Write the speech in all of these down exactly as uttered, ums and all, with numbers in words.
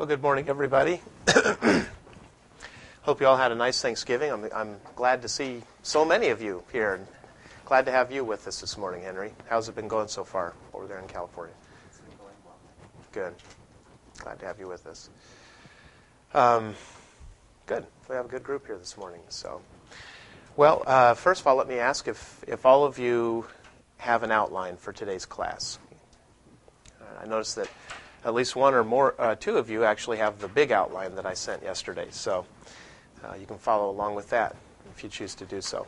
Well, good morning, everybody. Hope you all had a nice Thanksgiving. I'm, I'm glad to see so many of you here. And glad to have you with us this morning, Henry. How's it been going so far over there in California? It's been going well. Good. Glad to have you with us. Um, good. We have a good group here this morning. So, well, uh, first of all, let me ask if, if all of you have an outline for today's class. Uh, I noticed that at least one or more, uh, two of you actually have the big outline that I sent yesterday. So uh, you can follow along with that if you choose to do so.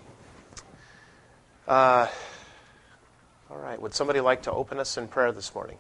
Uh, all right. Would somebody like to open us in prayer this morning?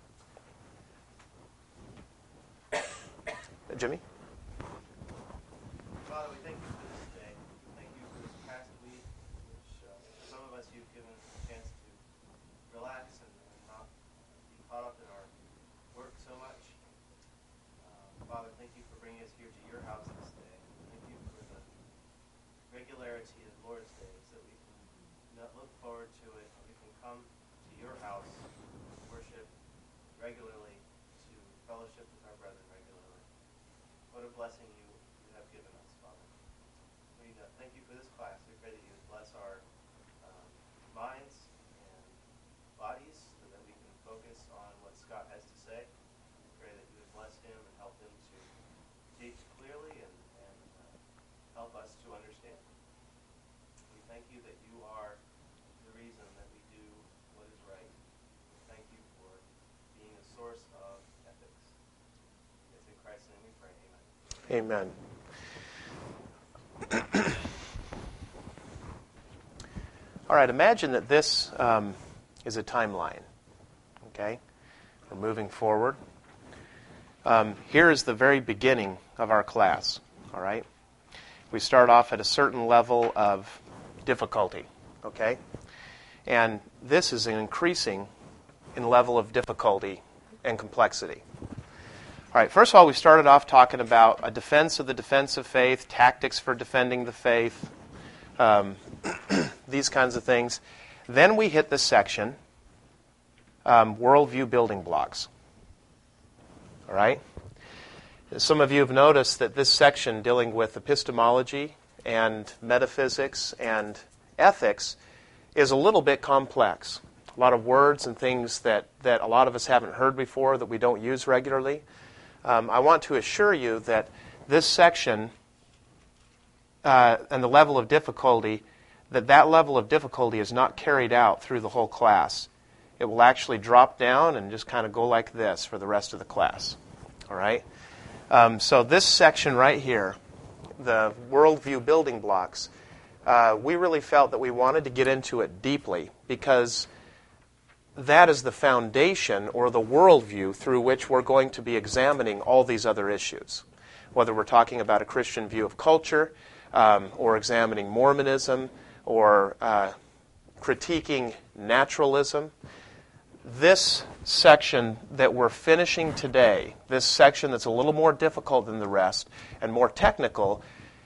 Jimmy? Father, we thank you for this day. Thank you for this past week, which uh, for some of us you've given us a chance to relax and, and not be caught up in our work so much. Uh, Father, thank you for bringing us here to your house this day. Thank you for the regularity of Lord's days that we can not look forward to it. We can come to your house, worship regularly, to fellowship with our brethren regularly. What a blessing you, you have given us, Father. We uh, thank you for this class. We pray that you would bless our um, minds and bodies so that we can focus on what Scott has to say. We pray that you would bless him and help him to teach clearly and, and uh, help us to understand. We thank you that you are the reason that we do what is right. We thank you for being a source of ethics. It's in Christ's name we pray. Amen. Amen. All right, imagine that this um, is a timeline, okay? We're moving forward. Um, here is the very beginning of our class, all right? We start off at a certain level of difficulty, okay? And this is an increasing in level of difficulty and complexity. All right, first of all, we started off talking about a defense of the defense of faith, tactics for defending the faith, um, these kinds of things. Then we hit this section, um, worldview building blocks. All right? Some of you have noticed that this section dealing with epistemology and metaphysics and ethics is a little bit complex. A lot of words and things that, that a lot of us haven't heard before that we don't use regularly. Um, I want to assure you that this section uh, and the level of difficulty, that that level of difficulty is not carried out through the whole class. It will actually drop down and just kind of go like this for the rest of the class. All right? Um, so this section right here, the worldview building blocks, uh, we really felt that we wanted to get into it deeply because that is the foundation or the worldview through which we're going to be examining all these other issues. Whether we're talking about a Christian view of culture, um, or examining Mormonism, or uh, critiquing naturalism, this section that we're finishing today, this section that's a little more difficult than the rest and more technical,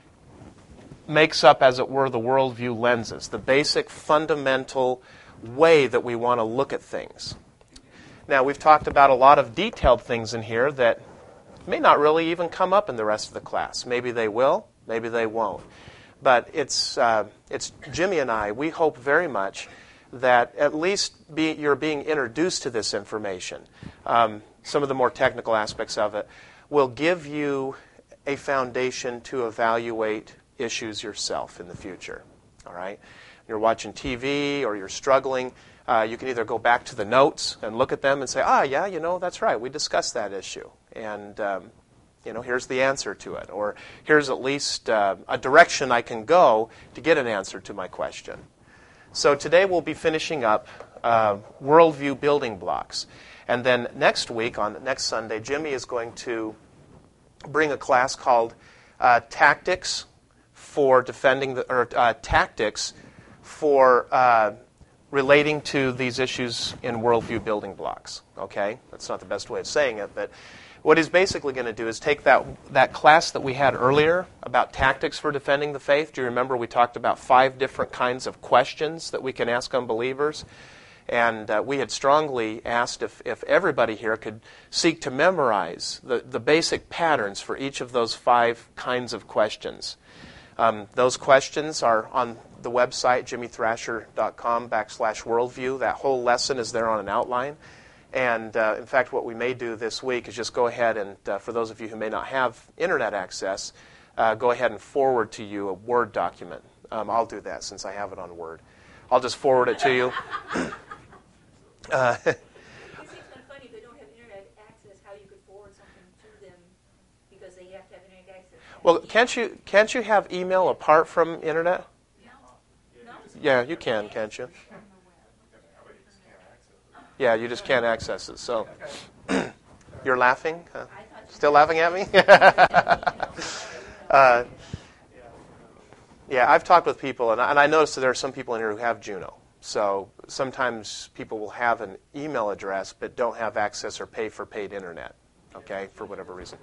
makes up, as it were, the worldview lenses, the basic fundamental way that we want to look at things. Now, we've talked about a lot of detailed things in here that may not really even come up in the rest of the class. Maybe they will, maybe they won't. But it's uh, it's Jimmy and I, we hope very much that at least be, you're being introduced to this information. Um, some of the more technical aspects of it will give you a foundation to evaluate issues yourself in the future. All right? You're watching T V or you're struggling, uh, you can either go back to the notes and look at them and say, ah, yeah, you know, that's right, we discussed that issue. And, um, you know, here's the answer to it. Or here's at least uh, a direction I can go to get an answer to my question. So today we'll be finishing up uh, worldview building blocks. And then next week, on next Sunday, Jimmy is going to bring a class called uh, Tactics for Defending the, or uh, Tactics for uh, relating to these issues in worldview building blocks. Okay? That's not the best way of saying it, but what he's basically going to do is take that that class that we had earlier about tactics for defending the faith. Do you remember we talked about five different kinds of questions that we can ask unbelievers? And uh, we had strongly asked if, if everybody here could seek to memorize the, the basic patterns for each of those five kinds of questions. Um, those questions are on the website, jimmythrasher.com backslash worldview. That whole lesson is there on an outline. And uh, in fact, what we may do this week is just go ahead and, uh, for those of you who may not have internet access, uh, go ahead and forward to you a Word document. Um, I'll do that since I have it on Word. I'll just forward it to you. uh, it seems kind of funny if they don't have internet access, how you could forward something to them because they have to have internet access. Well, can't you can't you have email apart from internet? No. No? Yeah, you can, can't you? Yeah, you just can't access it. So, you're laughing? Uh, still laughing at me? uh, yeah, I've talked with people, and I, and I noticed that there are some people in here who have Juno. So sometimes people will have an email address but don't have access or pay for paid internet, okay, for whatever reason.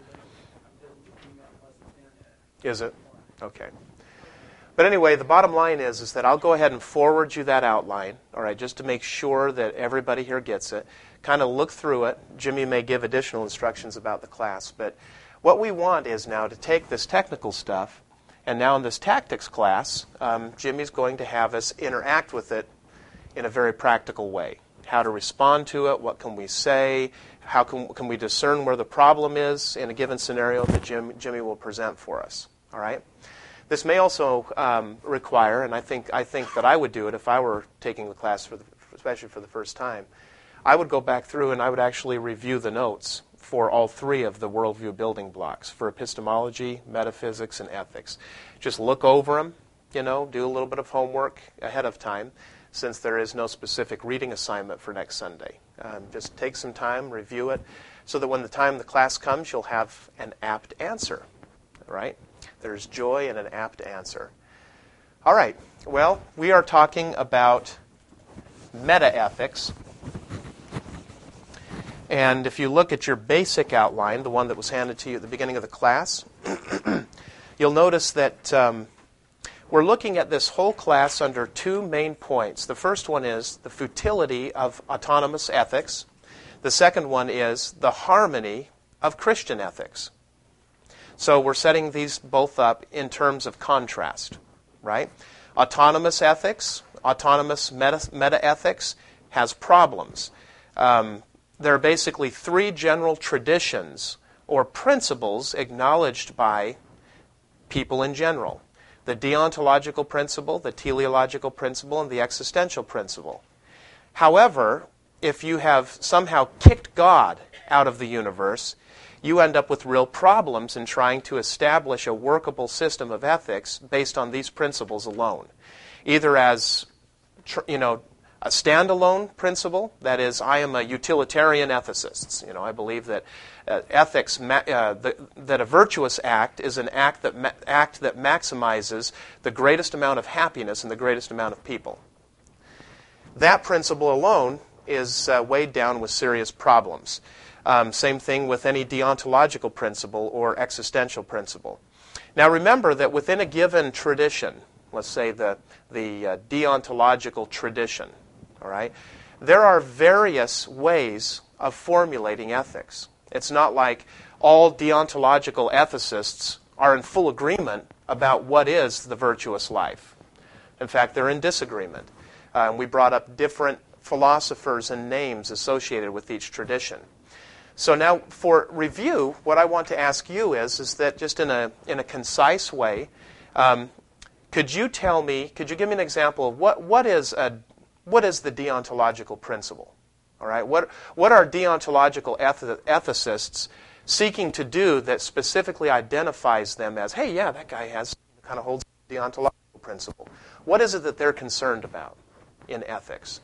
Is it? Okay. But anyway, the bottom line is, is that I'll go ahead and forward you that outline, all right, just to make sure that everybody here gets it. Kind of look through it. Jimmy may give additional instructions about the class. But what we want is now to take this technical stuff, and now in this tactics class, um, Jimmy's going to have us interact with it in a very practical way. How to respond to it, what can we say, how can, can we discern where the problem is in a given scenario that Jim, Jimmy will present for us, all right? This may also um, require, and I think I think that I would do it if I were taking the class, for the, especially for the first time, I would go back through and I would actually review the notes for all three of the worldview building blocks, for epistemology, metaphysics, and ethics. Just look over them, you know, do a little bit of homework ahead of time, since there is no specific reading assignment for next Sunday. Um, just take some time, review it, so that when the time the class comes, you'll have an apt answer, right? There's joy in an apt answer. All right. Well, we are talking about metaethics. And if you look at your basic outline, the one that was handed to you at the beginning of the class, you'll notice that um, we're looking at this whole class under two main points. The first one is the futility of autonomous ethics. The second one is the harmony of Christian ethics. So we're setting these both up in terms of contrast, right? Autonomous ethics, autonomous meta, meta-ethics has problems. Um, there are basically three general traditions or principles acknowledged by people in general. The deontological principle, the teleological principle, and the existential principle. However, if you have somehow kicked God out of the universe, you end up with real problems in trying to establish a workable system of ethics based on these principles alone. Either as, you know, a standalone principle, that is, I am a utilitarian ethicist. You know, I believe that uh, ethics, ma- uh, the, that a virtuous act is an act that ma- act that maximizes the greatest amount of happiness in the greatest amount of people. That principle alone is uh, weighed down with serious problems. Um, same thing with any deontological principle or existential principle. Now remember that within a given tradition, let's say the, the uh, deontological tradition, all right, there are various ways of formulating ethics. It's not like all deontological ethicists are in full agreement about what is the virtuous life. In fact, they're in disagreement. Uh, and we brought up different philosophers and names associated with each tradition. So now, for review, what I want to ask you is, is that just in a in a concise way, um, could you tell me, could you give me an example of what, what is a what is the deontological principle? All right, what what are deontological eth- ethicists seeking to do that specifically identifies them as, hey, yeah, that guy has kind of holds the deontological principle. What is it that they're concerned about in ethics?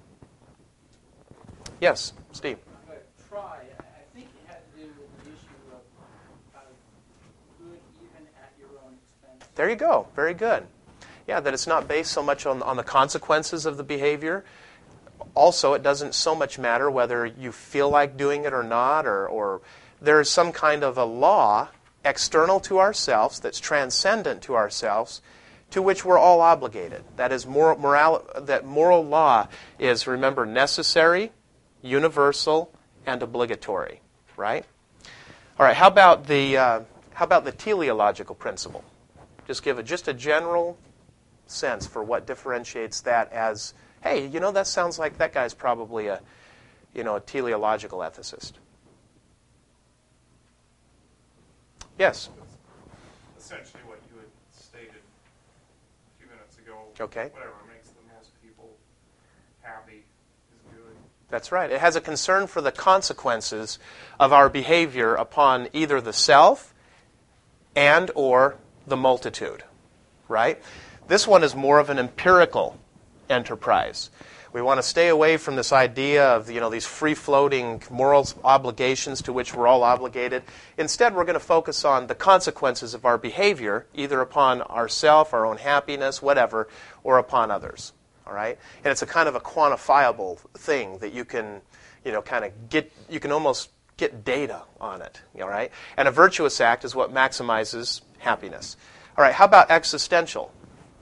Yes, Steve. Try. I think it had to do with the issue of kind of good even at your own expense. There you go. Very good. Yeah, that it's not based so much on, on the consequences of the behavior. Also, it doesn't so much matter whether you feel like doing it or not, or, or there's some kind of a law external to ourselves that's transcendent to ourselves to which we're all obligated. That is, moral, moral, that moral law is, remember, necessary, universal, and obligatory, right? All right, how about the, uh, how about the teleological principle? Just give a, just a general sense for what differentiates that as, hey, you know, that sounds like that guy's probably a, you know, a teleological ethicist. Yes? Essentially what you had stated a few minutes ago. Okay. Whatever makes the most people happy is good. That's right. It has a concern for the consequences of our behavior upon either the self and or the multitude, right? This one is more of an empirical enterprise. We want to stay away from this idea of, you know, these free-floating moral obligations to which we're all obligated. Instead, we're going to focus on the consequences of our behavior, either upon ourself, our own happiness, whatever, or upon others. All right? And it's a kind of a quantifiable thing that you can, you know, kind of get, you can almost get data on it. All right? And a virtuous act is what maximizes happiness. All right, how about existential?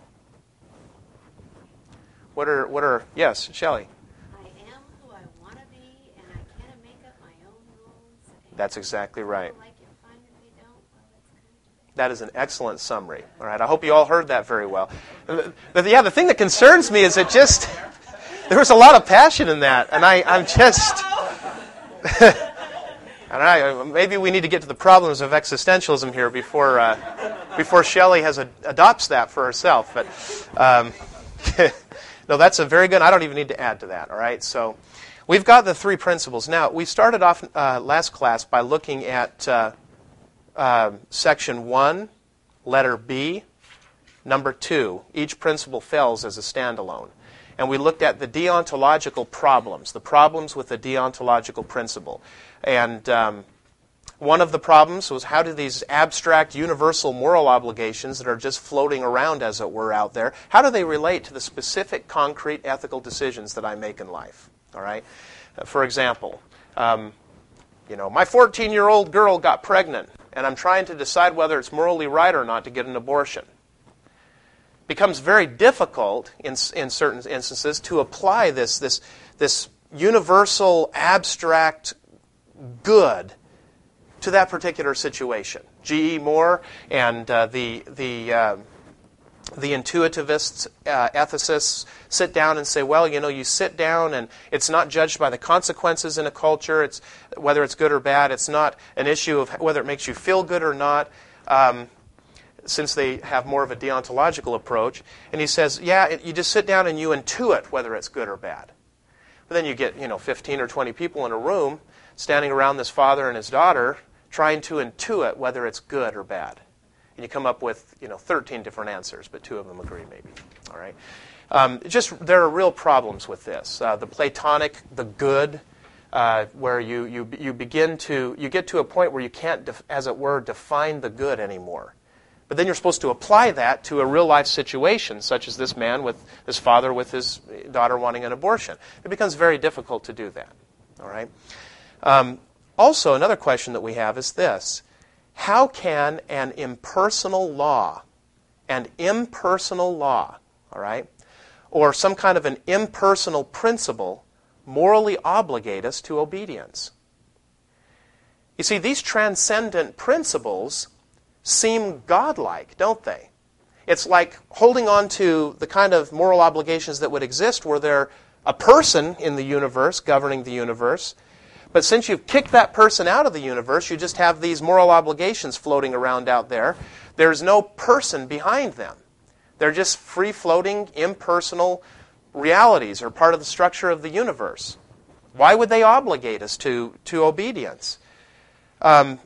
What are, what are, yes, Shelley? I am who I want to be, and I kind of make up my own rules. And That's exactly right. people like it fine if they don't. Well, that's kind of That is an excellent summary. All right, I hope you all heard that very well. But yeah, the thing that concerns me is it just, there was a lot of passion in that, and I, I'm just, I don't know, maybe we need to get to the problems of existentialism here before uh, before Shelley has a, adopts that for herself. But um, no, that's a very good, I don't even need to add to that, all right? So we've got the three principles. Now, we started off uh, last class by looking at uh, uh, section one, letter B, number two. Each principle fails as a standalone. And we looked at the deontological problems, the problems with the deontological principle. And um, one of the problems was, how do these abstract universal moral obligations that are just floating around, as it were, out there, how do they relate to the specific concrete ethical decisions that I make in life? All right. Uh, for example, um, you know, my fourteen-year-old girl got pregnant, and I'm trying to decide whether it's morally right or not to get an abortion. Becomes very difficult in in certain instances to apply this this this universal abstract good to that particular situation. G E. Moore and uh, the the uh, the intuitivists, uh, ethicists sit down and say, well, you know, you sit down and it's not judged by the consequences in a culture. It's whether it's good or bad. It's not an issue of whether it makes you feel good or not. Um, since they have more of a deontological approach. And he says, yeah, it, you just sit down and you intuit whether it's good or bad. But then you get, you know, fifteen or twenty people in a room standing around this father and his daughter trying to intuit whether it's good or bad. And you come up with, you know, thirteen different answers, but two of them agree maybe. All right. Um, just, there are real problems with this. Uh, the Platonic, the good, uh, where you, you, you begin to, you get to a point where you can't, def, as it were, define the good anymore. But then you're supposed to apply that to a real-life situation, such as this man with his father with his daughter wanting an abortion. It becomes very difficult to do that. All right. Um, also, another question that we have is this: how can an impersonal law, an impersonal law, all right, or some kind of an impersonal principle, morally obligate us to obedience? You see, these transcendent principles seem godlike, don't they? It's like holding on to the kind of moral obligations that would exist were there a person in the universe governing the universe. But since you've kicked that person out of the universe, you just have these moral obligations floating around out there. There's no person behind them. They're just free-floating, impersonal realities or part of the structure of the universe. Why would they obligate us to, to obedience? Um,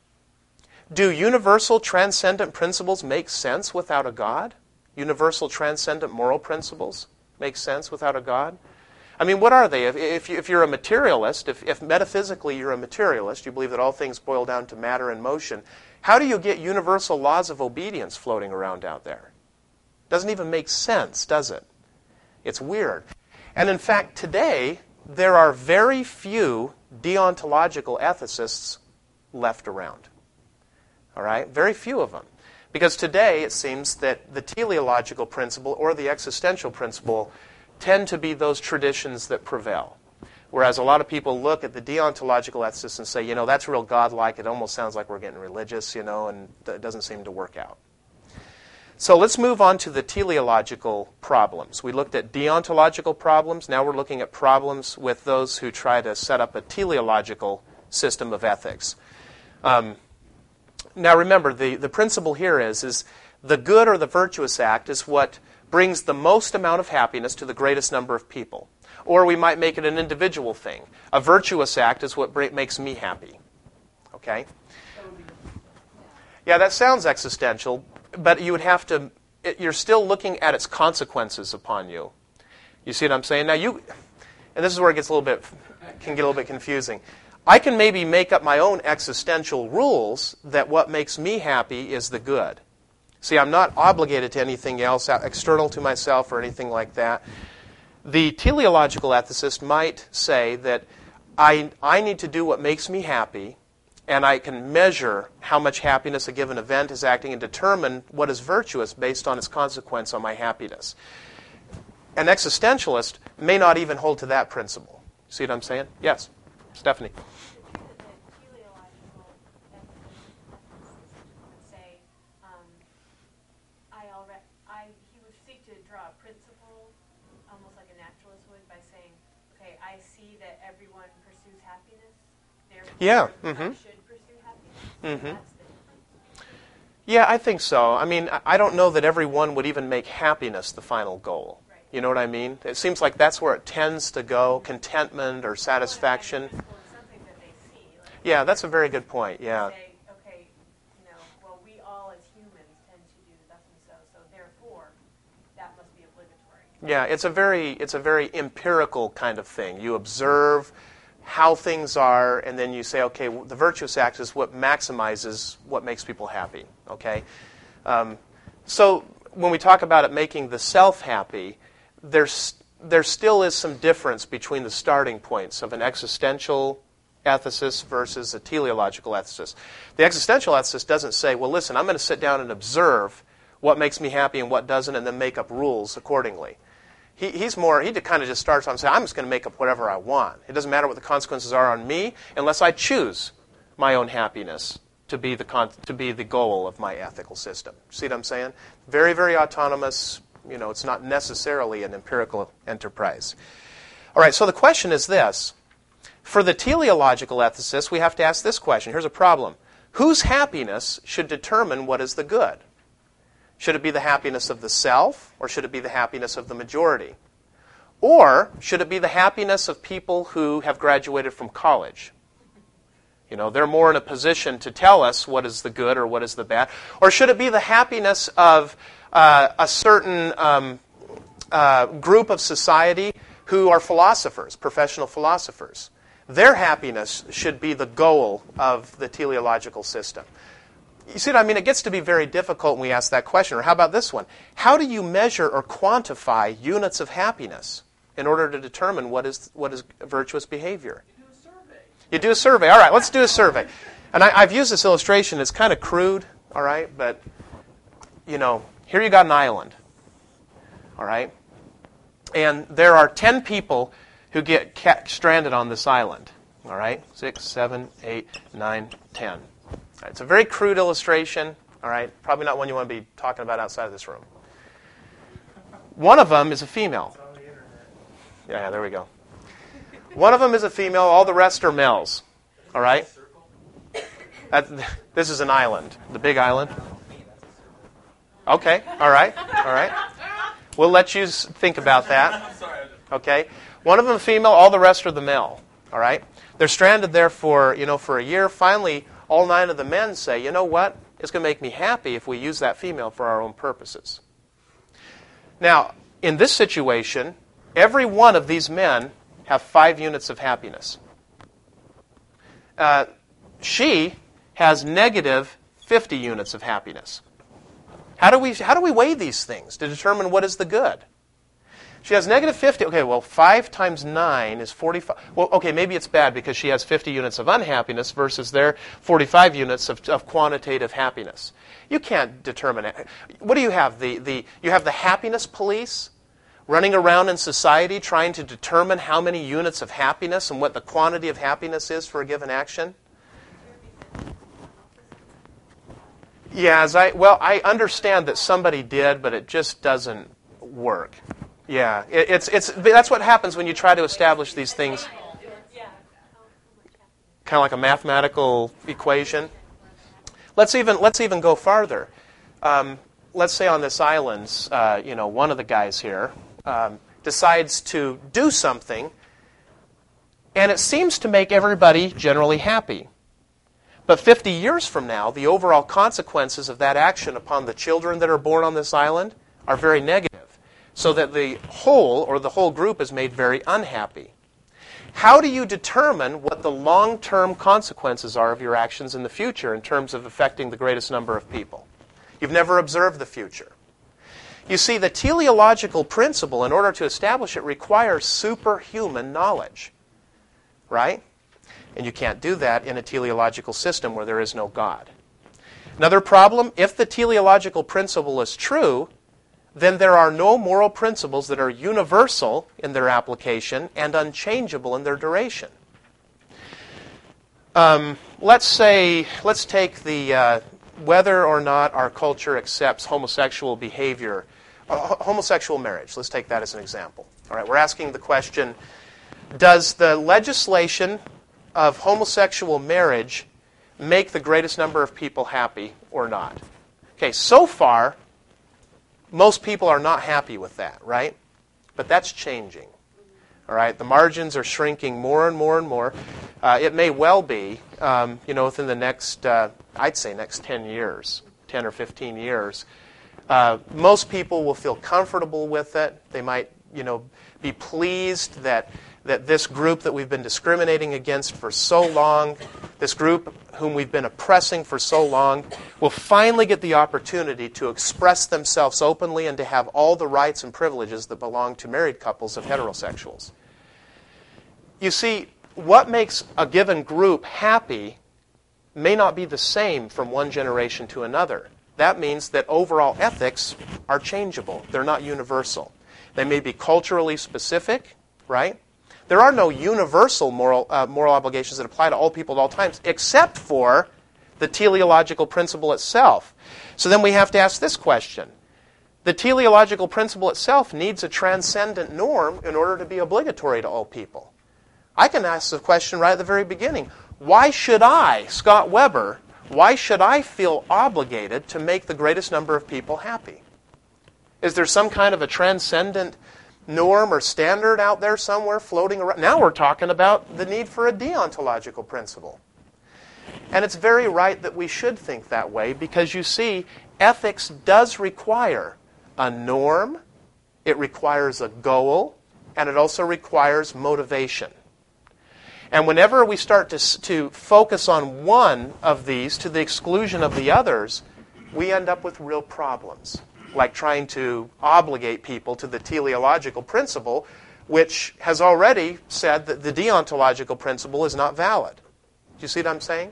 Do universal transcendent principles make sense without a God? Universal transcendent moral principles make sense without a God? I mean, what are they? If, if, you, if you're a materialist, if, if metaphysically you're a materialist, you believe that all things boil down to matter and motion, how do you get universal laws of obedience floating around out there? Doesn't even make sense, does it? It's weird. And in fact, today, there are very few deontological ethicists left around. All right? Very few of them. Because today it seems that the teleological principle or the existential principle tend to be those traditions that prevail. Whereas a lot of people look at the deontological ethicists and say, you know, that's real godlike. It almost sounds like we're getting religious, you know, and it doesn't seem to work out. So let's move on to the teleological problems. We looked at deontological problems. Now we're looking at problems with those who try to set up a teleological system of ethics. Um, now remember, the, the principle here is, is the good or the virtuous act is what brings the most amount of happiness to the greatest number of people. Or we might make it an individual thing. A virtuous act is what br- makes me happy. Okay? Yeah, that sounds existential, but you would have to, it, you're still looking at its consequences upon you. You see what I'm saying? Now you, and this is where it gets a little bit, can get a little bit confusing. I can maybe make up my own existential rules that what makes me happy is the good. See, I'm not obligated to anything else external to myself or anything like that. The teleological ethicist might say that I, I need to do what makes me happy, and I can measure how much happiness a given event is acting and determine what is virtuous based on its consequence on my happiness. An existentialist may not even hold to that principle. See what I'm saying? Yes, Stephanie. Yeah. Mm-hmm. Should pursue happiness. Mm-hmm. That's the difference. Yeah, I think so. I mean, I don't know that everyone would even make happiness the final goal. Right. You know what I mean? It seems like that's where it tends to go, contentment or satisfaction. Well, it's something that they see. Like, Yeah, that's a very good point. Yeah. Say, okay, you know, well, we all as humans tend to do thus and so, so therefore, that must be obligatory. Yeah, it's a very it's a very empirical kind of thing. You observe how things are, and then you say, okay, the virtuous act is what maximizes what makes people happy. Okay, um, so when we talk about it making the self happy, there's there still is some difference between the starting points of an existential ethicist versus a teleological ethicist. The existential ethicist doesn't say, well, listen, I'm going to sit down and observe what makes me happy and what doesn't, and then make up rules accordingly. He, he's more, he kind of just starts on saying, I'm just going to make up whatever I want. It doesn't matter what the consequences are on me unless I choose my own happiness to be the con- to be the goal of my ethical system. See what I'm saying? Very, very autonomous. You know, it's not necessarily an empirical enterprise. All right, so the question is this. For the teleological ethicist, we have to ask this question. Here's a problem. Whose happiness should determine what is the good? Should it be the happiness of the self, or should it be the happiness of the majority? Or should it be the happiness of people who have graduated from college? You know, they're more in a position to tell us what is the good or what is the bad. Or should it be the happiness of uh, a certain um, uh, group of society who are philosophers, professional philosophers? Their happiness should be the goal of the teleological system. You see what I mean? It gets to be very difficult when we ask that question. Or how about this one? How do you measure or quantify units of happiness in order to determine what is what is virtuous behavior? You do a survey. You do a survey. All right, let's do a survey. And I, I've used this illustration. It's kind of crude, all right? But, you know, here you got an island, all right? And there are ten people who get ca- stranded on this island, all right? Six, seven, eight, nine, ten. Right, it's a very crude illustration, all right? Probably not one you want to be talking about outside of this room. One of them is a female. It's on the internet. Yeah, there we go. One of them is a female. All the rest are males, all right? That, this is an island, the big island. Okay, all right, all right. We'll let you think about that. Okay? One of them is female. All the rest are the male, all right? They're stranded there for, you know, for a year. Finally, all nine of the men say, you know what? It's going to make me happy if we use that female for our own purposes. Now, in this situation, every one of these men have five units of happiness. Uh, she has negative fifty units of happiness. How do we how do we weigh these things to determine what is the good? She has negative fifty. Okay, well, five times nine is forty-five. Well, okay, maybe it's bad because she has fifty units of unhappiness versus their forty-five units of, of quantitative happiness. You can't determine it. What do you have? The, the, you have the happiness police running around in society trying to determine how many units of happiness and what the quantity of happiness is for a given action? Yeah, as I, well, I understand that somebody did, but it just doesn't work. Yeah, it, it's, it's, that's what happens when you try to establish these things. Kind of like a mathematical equation. Let's even, let's even go farther. Um, let's say on this island, uh, you know, one of the guys here um, decides to do something, and it seems to make everybody generally happy. But fifty years from now, the overall consequences of that action upon the children that are born on this island are very negative, so that the whole, or the whole group, is made very unhappy. How do you determine what the long-term consequences are of your actions in the future in terms of affecting the greatest number of people? You've never observed the future. You see, the teleological principle, in order to establish it, requires superhuman knowledge, right? And you can't do that in a teleological system where there is no God. Another problem, if the teleological principle is true, then there are no moral principles that are universal in their application and unchangeable in their duration. Um, let's say, let's take the uh, whether or not our culture accepts homosexual behavior, uh, homosexual marriage. Let's take that as an example. All right, we're asking the question, does the legislation of homosexual marriage make the greatest number of people happy or not? Okay, so far, most people are not happy with that, right? But that's changing. All right, the margins are shrinking more and more and more. Uh, it may well be, um, you know, within the next, uh, I'd say next ten years, ten or fifteen years, uh, most people will feel comfortable with it. They might, you know, be pleased that that this group that we've been discriminating against for so long, this group whom we've been oppressing for so long, will finally get the opportunity to express themselves openly and to have all the rights and privileges that belong to married couples of heterosexuals. You see, what makes a given group happy may not be the same from one generation to another. That means that overall ethics are changeable. They're not universal. They may be culturally specific, right? There are no universal moral uh, moral obligations that apply to all people at all times, except for the teleological principle itself. So then we have to ask this question. The teleological principle itself needs a transcendent norm in order to be obligatory to all people. I can ask the question right at the very beginning. Why should I, Scott Weber, why should I feel obligated to make the greatest number of people happy? Is there some kind of a transcendent norm or standard out there somewhere floating around? Now we're talking about the need for a deontological principle. And it's very right that we should think that way because, you see, ethics does require a norm, it requires a goal, and it also requires motivation. And whenever we start to, to focus on one of these to the exclusion of the others, we end up with real problems, like trying to obligate people to the teleological principle, which has already said that the deontological principle is not valid. Do you see what I'm saying?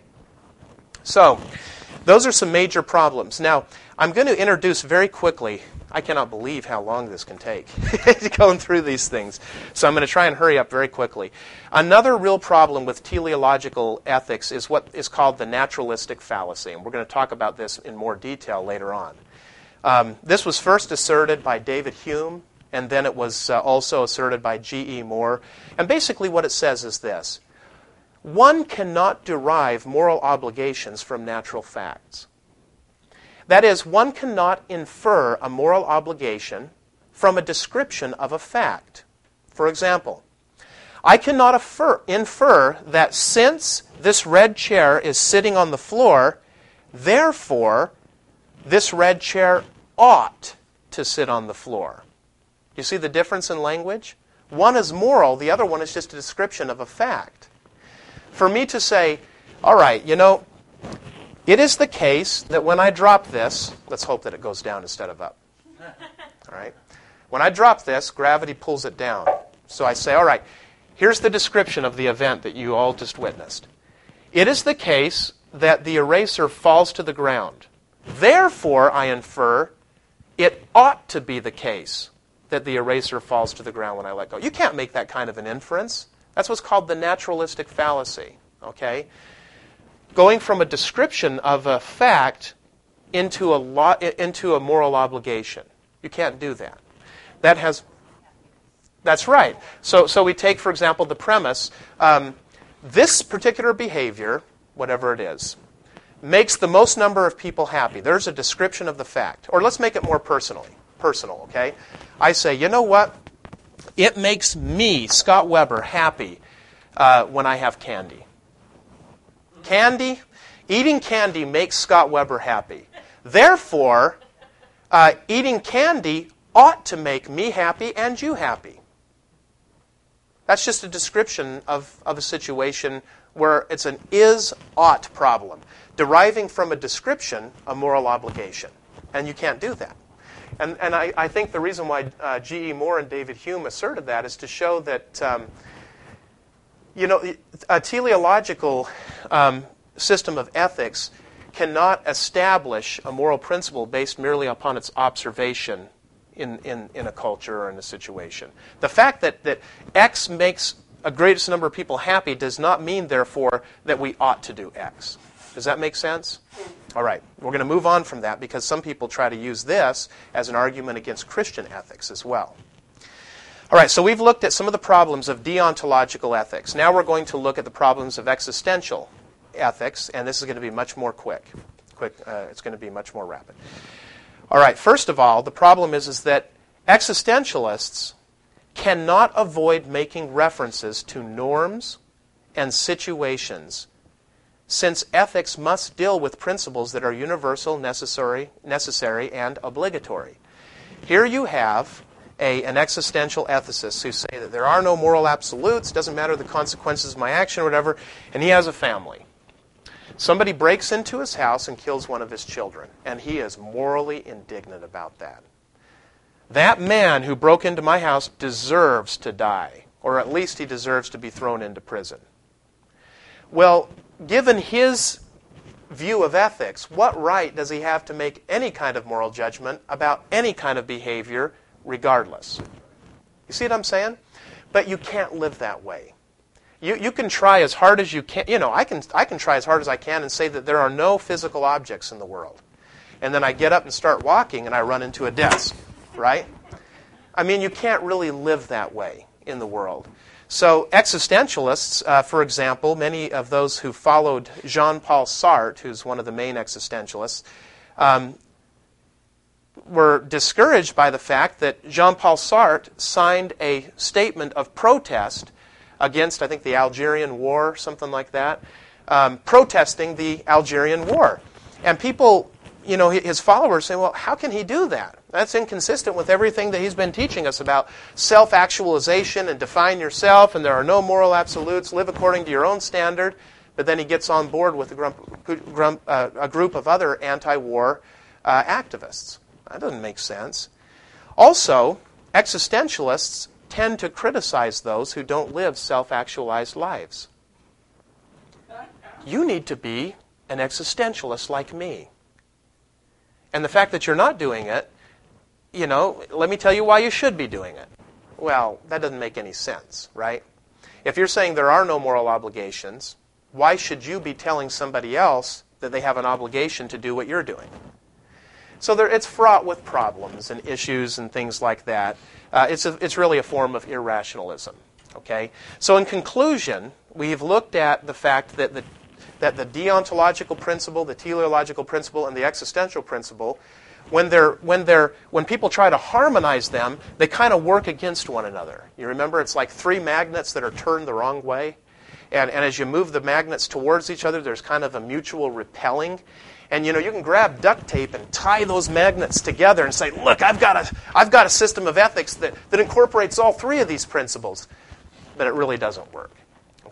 So, those are some major problems. Now, I'm going to introduce very quickly, I cannot believe how long this can take, going through these things. So I'm going to try and hurry up very quickly. Another real problem with teleological ethics is what is called the naturalistic fallacy. And we're going to talk about this in more detail later on. Um, this was first asserted by David Hume, and then it was uh, also asserted by G E Moore. And basically what it says is this. One cannot derive moral obligations from natural facts. That is, one cannot infer a moral obligation from a description of a fact. For example, I cannot infer, infer that since this red chair is sitting on the floor, therefore, this red chair ought to sit on the floor. You see the difference in language? One is moral, the other one is just a description of a fact. For me to say, all right, you know, it is the case that when I drop this, let's hope that it goes down instead of up. All right? When I drop this, gravity pulls it down. So I say, all right, here's the description of the event that you all just witnessed. It is the case that the eraser falls to the ground. Therefore, I infer, it ought to be the case that the eraser falls to the ground when I let go. You can't make that kind of an inference. That's what's called the naturalistic fallacy. Okay? Going from a description of a fact into a lo- into a moral obligation. You can't do that. That has... That's right. So, so we take, for example, the premise, um, this particular behavior, whatever it is, makes the most number of people happy. There's a description of the fact. Or let's make it more personally. Personal, okay? I say, you know what? It makes me, Scott Weber, happy uh, when I have candy. Candy? Eating candy makes Scott Weber happy. Therefore, uh, eating candy ought to make me happy and you happy. That's just a description of, of a situation where it's an is-ought problem, deriving from a description a moral obligation. And you can't do that. And, and I, I think the reason why uh, G E. Moore and David Hume asserted that is to show that, um, you know, a teleological um, system of ethics cannot establish a moral principle based merely upon its observation in, in, in a culture or in a situation. The fact that, that X makes a greatest number of people happy does not mean, therefore, that we ought to do X. Does that make sense? All right, we're going to move on from that because some people try to use this as an argument against Christian ethics as well. All right, so we've looked at some of the problems of deontological ethics. Now we're going to look at the problems of existential ethics, and this is going to be much more quick. Quick, uh, it's going to be much more rapid. All right, first of all, the problem is, is that existentialists cannot avoid making references to norms and situations, since ethics must deal with principles that are universal, necessary, necessary, and obligatory. Here you have a, an existential ethicist who say that there are no moral absolutes, doesn't matter the consequences of my action or whatever, and he has a family. Somebody breaks into his house and kills one of his children, and he is morally indignant about that. That man who broke into my house deserves to die, or at least he deserves to be thrown into prison. Well, given his view of ethics, what right does he have to make any kind of moral judgment about any kind of behavior regardless? You see what I'm saying? But you can't live that way. You, you can try as hard as you can. You know, I can, I can try as hard as I can and say that there are no physical objects in the world. And then I get up and start walking and I run into a desk, right? I mean, you can't really live that way in the world. So existentialists, uh, for example, many of those who followed Jean-Paul Sartre, who's one of the main existentialists, um, were discouraged by the fact that Jean-Paul Sartre signed a statement of protest against, I think, the Algerian War, something like that, um, protesting the Algerian War. And people, you know, his followers say, well, how can he do that? That's inconsistent with everything that he's been teaching us about self-actualization and define yourself, and there are no moral absolutes, live according to your own standard. But then he gets on board with a, grump, grump, uh, a group of other anti-war uh, activists. That doesn't make sense. Also, existentialists tend to criticize those who don't live self-actualized lives. You need to be an existentialist like me. And the fact that you're not doing it, you know, let me tell you why you should be doing it. Well, that doesn't make any sense, right? If you're saying there are no moral obligations, why should you be telling somebody else that they have an obligation to do what you're doing? So there, it's fraught with problems and issues and things like that. Uh, it's, a, it's really a form of irrationalism. Okay? So in conclusion, we've looked at the fact that the, that the deontological principle, the teleological principle, and the existential principle, when they're when they're when people try to harmonize them, they kind of work against one another. You remember, it's like three magnets that are turned the wrong way, and and as you move the magnets towards each other, there's kind of a mutual repelling. And you know, you can grab duct tape and tie those magnets together and say, "Look, I've got a I've got a system of ethics that that incorporates all three of these principles," but it really doesn't work.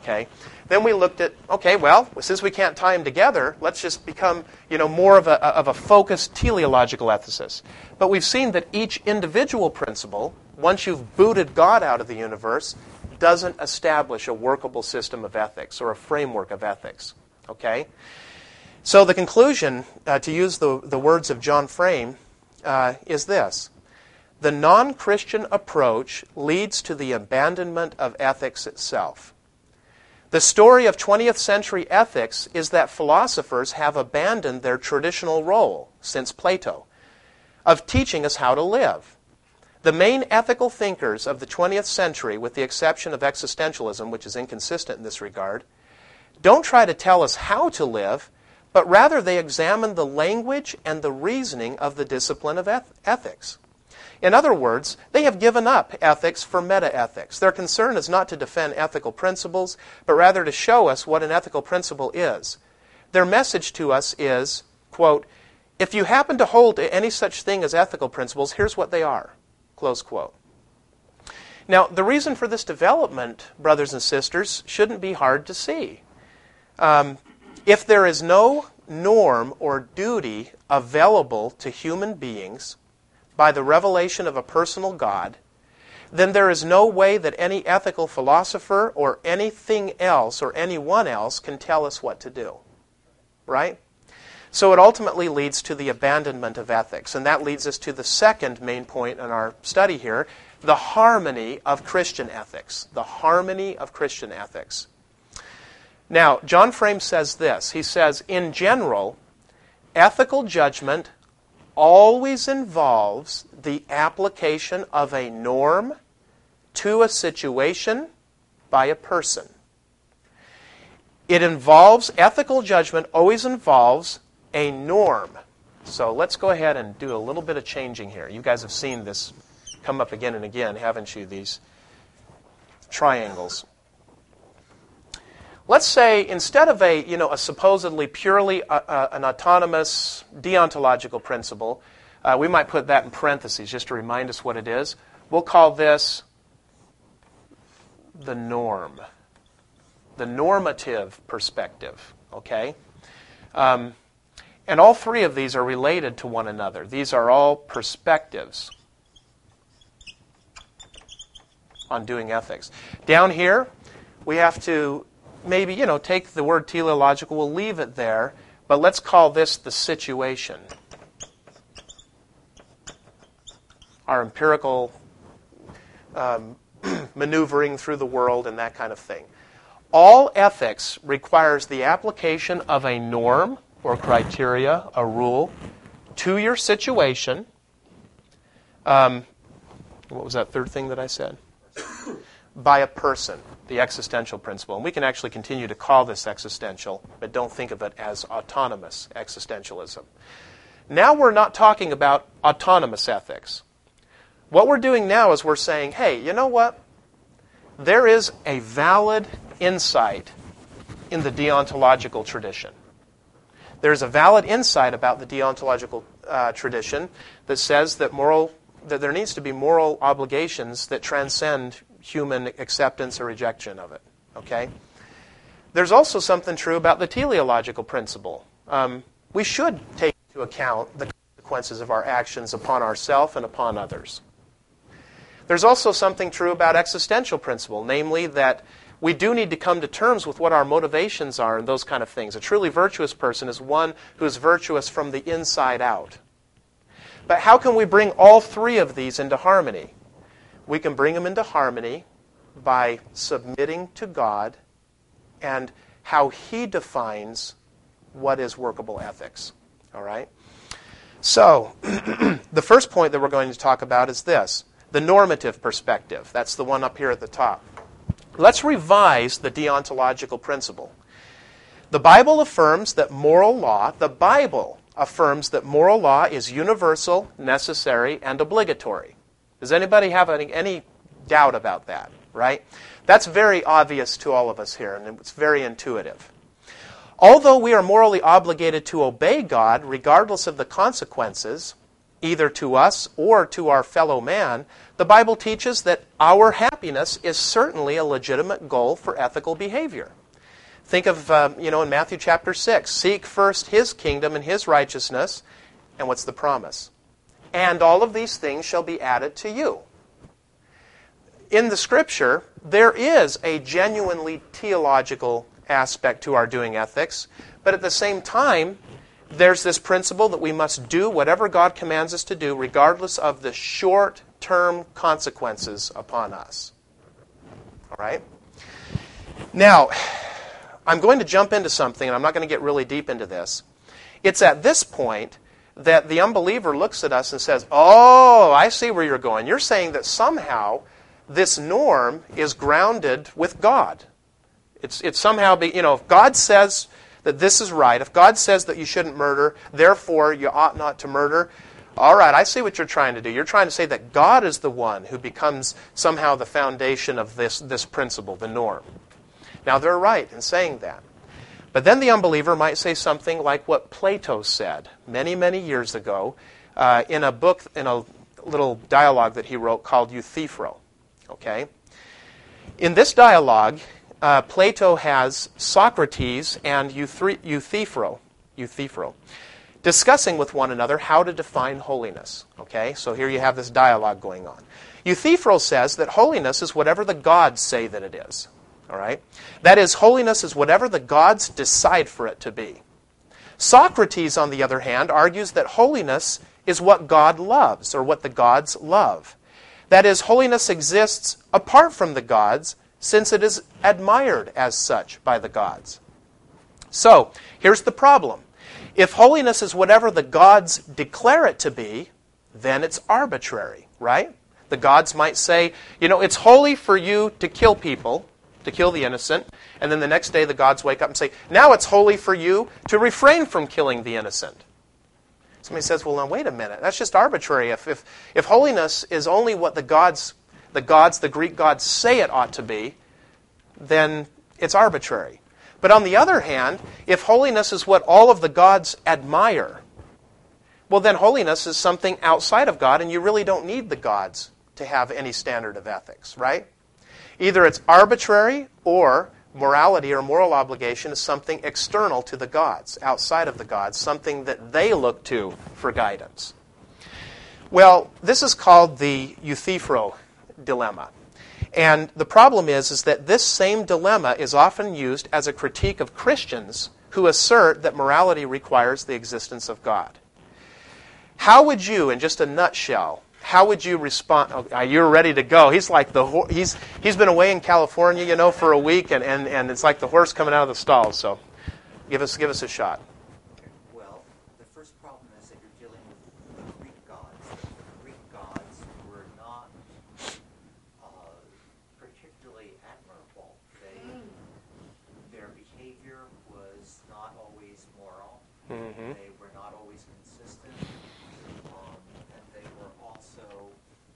Okay. Then we looked at, okay, well, since we can't tie them together, let's just become, you know, more of a, of a focused teleological ethicist. But we've seen that each individual principle, once you've booted God out of the universe, doesn't establish a workable system of ethics or a framework of ethics. Okay? So the conclusion, uh, to use the, the words of John Frame, uh, is this. The non-Christian approach leads to the abandonment of ethics itself. The story of twentieth century ethics is that philosophers have abandoned their traditional role, since Plato, of teaching us how to live. The main ethical thinkers of the twentieth century, with the exception of existentialism, which is inconsistent in this regard, don't try to tell us how to live, but rather they examine the language and the reasoning of the discipline of eth- ethics. In other words, they have given up ethics for metaethics. Their concern is not to defend ethical principles, but rather to show us what an ethical principle is. Their message to us is, quote, if you happen to hold to any such thing as ethical principles, here's what they are, close quote. Now, the reason for this development, brothers and sisters, shouldn't be hard to see. Um, if there is no norm or duty available to human beings by the revelation of a personal God, then there is no way that any ethical philosopher or anything else or anyone else can tell us what to do. Right? So it ultimately leads to the abandonment of ethics. And that leads us to the second main point in our study here, the harmony of Christian ethics. The harmony of Christian ethics. Now, John Frame says this. He says, in general, ethical judgment always involves the application of a norm to a situation by a person. It involves, ethical judgment always involves a norm. So let's go ahead and do a little bit of changing here. You guys have seen this come up again and again, haven't you, these triangles. Let's say instead of a, you know, a supposedly purely uh, uh, an autonomous deontological principle, uh, we might put that in parentheses just to remind us what it is. We'll call this the norm, the normative perspective, okay? Um, and all three of these are related to one another. These are all perspectives on doing ethics. Down here, we have to maybe, you know, take the word teleological, we'll leave it there, but let's call this the situation. Our empirical um, maneuvering through the world and that kind of thing. All ethics requires the application of a norm or criteria, a rule, to your situation. Um, what was that third thing that I said? By a person, the existential principle. And we can actually continue to call this existential, but don't think of it as autonomous existentialism. Now we're not talking about autonomous ethics. What we're doing now is we're saying, hey, you know what? There is a valid insight in the deontological tradition. There's a valid insight about the deontological uh, tradition that says that moral that there needs to be moral obligations that transcend human acceptance or rejection of it. Okay? There's also something true about the teleological principle. Um, we should take into account the consequences of our actions upon ourselves and upon others. There's also something true about existential principle, namely that we do need to come to terms with what our motivations are and those kind of things. A truly virtuous person is one who is virtuous from the inside out. But how can we bring all three of these into harmony? We can bring them into harmony by submitting to God and how He defines what is workable ethics. All right? So, the first point that we're going to talk about is this, the normative perspective. That's the one up here at the top. Let's revise the deontological principle. The Bible affirms that moral law, the Bible affirms that moral law is universal, necessary, and obligatory. Does anybody have any, any doubt about that, right? That's very obvious to all of us here, and it's very intuitive. Although we are morally obligated to obey God, regardless of the consequences, either to us or to our fellow man, the Bible teaches that our happiness is certainly a legitimate goal for ethical behavior. Think of, um, you know, in Matthew chapter six, seek first His kingdom and His righteousness, and what's the promise? And all of these things shall be added to you. In the Scripture, there is a genuinely theological aspect to our doing ethics, but at the same time, there's this principle that we must do whatever God commands us to do, regardless of the short-term consequences upon us. All right? Now, I'm going to jump into something, and I'm not going to get really deep into this. It's at this point that the unbeliever looks at us and says, oh, I see where you're going. You're saying that somehow this norm is grounded with God. It's, it's somehow, be, you know, if God says that this is right, if God says that you shouldn't murder, therefore you ought not to murder, all right, I see what you're trying to do. You're trying to say that God is the one who becomes somehow the foundation of this, this principle, the norm. Now, they're right in saying that. But then the unbeliever might say something like what Plato said many, many years ago uh, in a book, in a little dialogue that he wrote called Euthyphro. Okay? In this dialogue, uh, Plato has Socrates and Euthyphro, Euthyphro discussing with one another how to define holiness. Okay? So here you have this dialogue going on. Euthyphro says that holiness is whatever the gods say that it is. All right? That is, holiness is whatever the gods decide for it to be. Socrates, on the other hand, argues that holiness is what God loves, or what the gods love. That is, holiness exists apart from the gods, since it is admired as such by the gods. So, here's the problem. If holiness is whatever the gods declare it to be, then it's arbitrary, right? The gods might say, you know, it's holy for you to kill people, to kill the innocent, and then the next day the gods wake up and say, now it's holy for you to refrain from killing the innocent. Somebody says, well, now wait a minute, that's just arbitrary. If if, if holiness is only what the gods, the gods, the Greek gods say it ought to be, then it's arbitrary. But on the other hand, if holiness is what all of the gods admire, well then holiness is something outside of God, and you really don't need the gods to have any standard of ethics, right? Either it's arbitrary, or morality or moral obligation is something external to the gods, outside of the gods, something that they look to for guidance. Well, this is called the Euthyphro dilemma. And the problem is, is that this same dilemma is often used as a critique of Christians who assert that morality requires the existence of God. How would you, in just a nutshell, how would you respond? Oh, you're ready to go. He's like the ho- he's he's been away in California, you know, for a week, and, and, and it's like the horse coming out of the stall. So, give us give us a shot. Well, the first problem is that you're dealing with the Greek gods. The Greek gods were not uh, particularly admirable. They their behavior was not always moral. Mm-hmm. They were not always consistent. Um, and they were also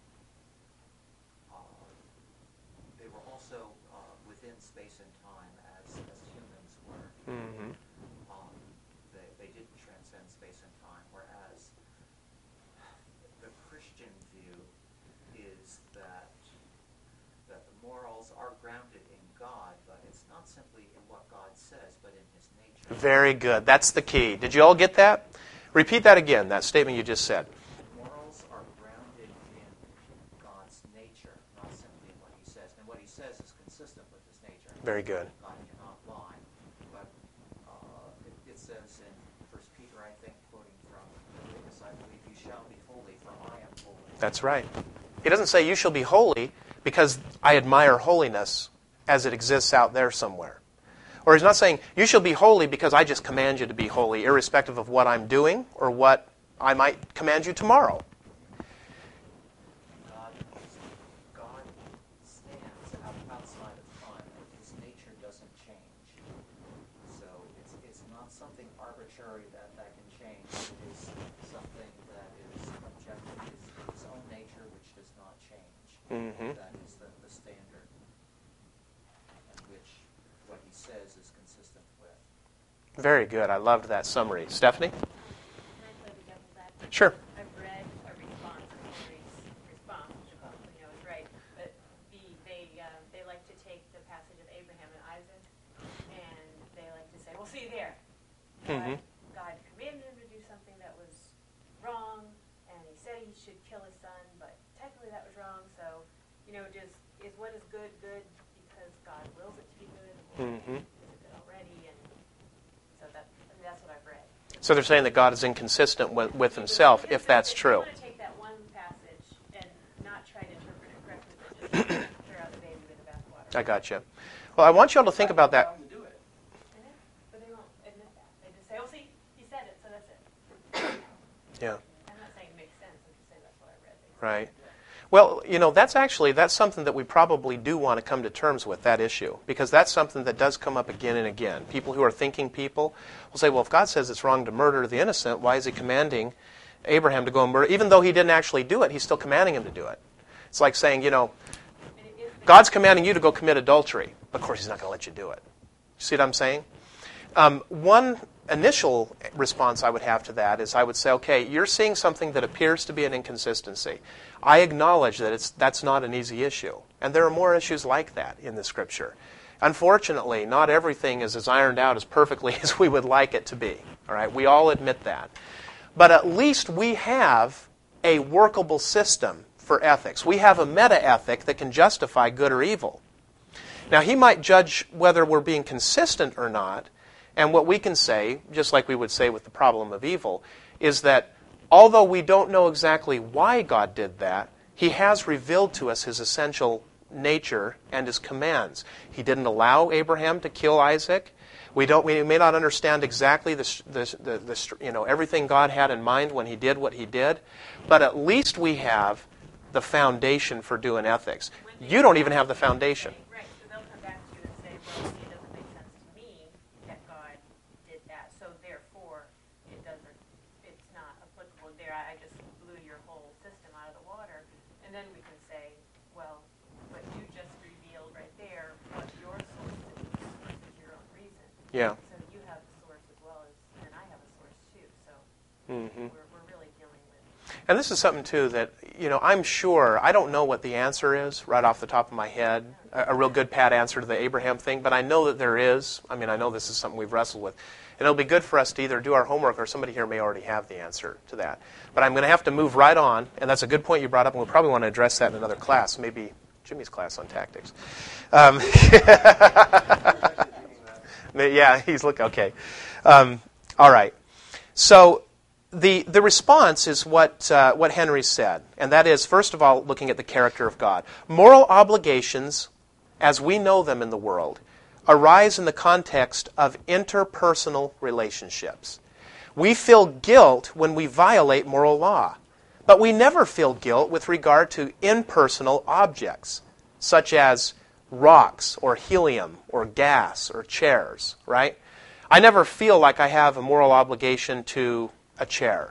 uh, they were also uh, within space and time as, as humans were. Mm-hmm. Um, they, they didn't transcend space and time, whereas the Christian view is that that the morals are grounded in God, but it's not simply in what God says, but in His nature. Very good. That's the key. Did you all get that? Repeat that again, that statement you just said. Morals are grounded in God's nature, not simply in what He says. And what He says is consistent with His nature. Very good. God cannot lie. But uh, it, it says in First Peter, I think, quoting from Leviticus, I believe, you shall be holy, for I am holy. That's right. He doesn't say you shall be holy because I admire holiness as it exists out there somewhere. Or he's not saying you shall be holy because I just command you to be holy, irrespective of what I'm doing or what I might command you tomorrow. God, God stands out, outside of time, and His nature doesn't change. So it's it's not something arbitrary that, that can change. It is something that is objective. It is His own nature, which does not change. Mm-hmm. That is the, the standard, and which what He says is consistent with. Very good. I loved that summary. Stephanie? Can I play the devil's advocate? Sure. I've read God, Mhm. God commanded him to do something that was wrong, and he said he should kill his son, but technically that was wrong. So, you know, just is what is good good because God wills it to be good, or Mhm. is it good already? And so that I mean, that's what I've read. So they're saying that God is inconsistent with, with himself, if that's If you true. want to take that one passage and not try to interpret it correctly, but just throw out the baby with the bathwater. I got you. Well, I want you all to think about that. Tell them to do it. I know, but they won't admit that. They just say, "Oh, see, he said it, so that's it." Yeah, I'm not saying it makes sense. I'm just saying that's what I read. They right. Well, you know, that's actually, that's something that we probably do want to come to terms with, that issue. Because that's something that does come up again and again. People who are thinking people will say, well, if God says it's wrong to murder the innocent, why is he commanding Abraham to go and murder? Even though he didn't actually do it, he's still commanding him to do it. It's like saying, you know, And it is the God's commanding you to go commit adultery. Of course, he's not going to let you do it. You see what I'm saying? Um, one initial response I would have to that is I would say, okay, you're seeing something that appears to be an inconsistency. I acknowledge that it's that's not an easy issue. And there are more issues like that in the Scripture. Unfortunately, not everything is as ironed out as perfectly as we would like it to be. All right, we all admit that. But at least we have a workable system for ethics. We have a meta-ethic that can justify good or evil. Now, he might judge whether we're being consistent or not, and what we can say, just like we would say with the problem of evil, is that although we don't know exactly why God did that, he has revealed to us his essential nature and his commands. He didn't allow Abraham to kill Isaac. We don't. We may not understand exactly the, the, the, the you know everything God had in mind when he did what he did, but at least we have the foundation for doing ethics. You don't even have the foundation. Right, so they'll come back to you and say, well, see, it doesn't make sense to me that God did that, so therefore it doesn't, it's not applicable there. I I just blew your whole system out of the water. And then we can say, well, but you just revealed right there what your source is versus your own reason. Yeah. So you have a source as well as, and I have a source too, so Mm-hmm. we're, we're really dealing with. And this is something, too, that, you know, I'm sure, I don't know what the answer is right off the top of my head, a, a real good pat answer to the Abraham thing, but I know that there is. I mean, I know this is something we've wrestled with. And it'll be good for us to either do our homework or somebody here may already have the answer to that. But I'm going to have to move right on, and that's a good point you brought up, and we'll probably want to address that in another class, maybe Jimmy's class on tactics. Um, yeah, he's looking, okay. Um, all right. So the the response is what uh, what Henry said, and that is, first of all, looking at the character of God. Moral obligations, as we know them in the world, arise in the context of interpersonal relationships. We feel guilt when we violate moral law, but we never feel guilt with regard to impersonal objects, such as rocks or helium or gas or chairs, right? I never feel like I have a moral obligation to a chair.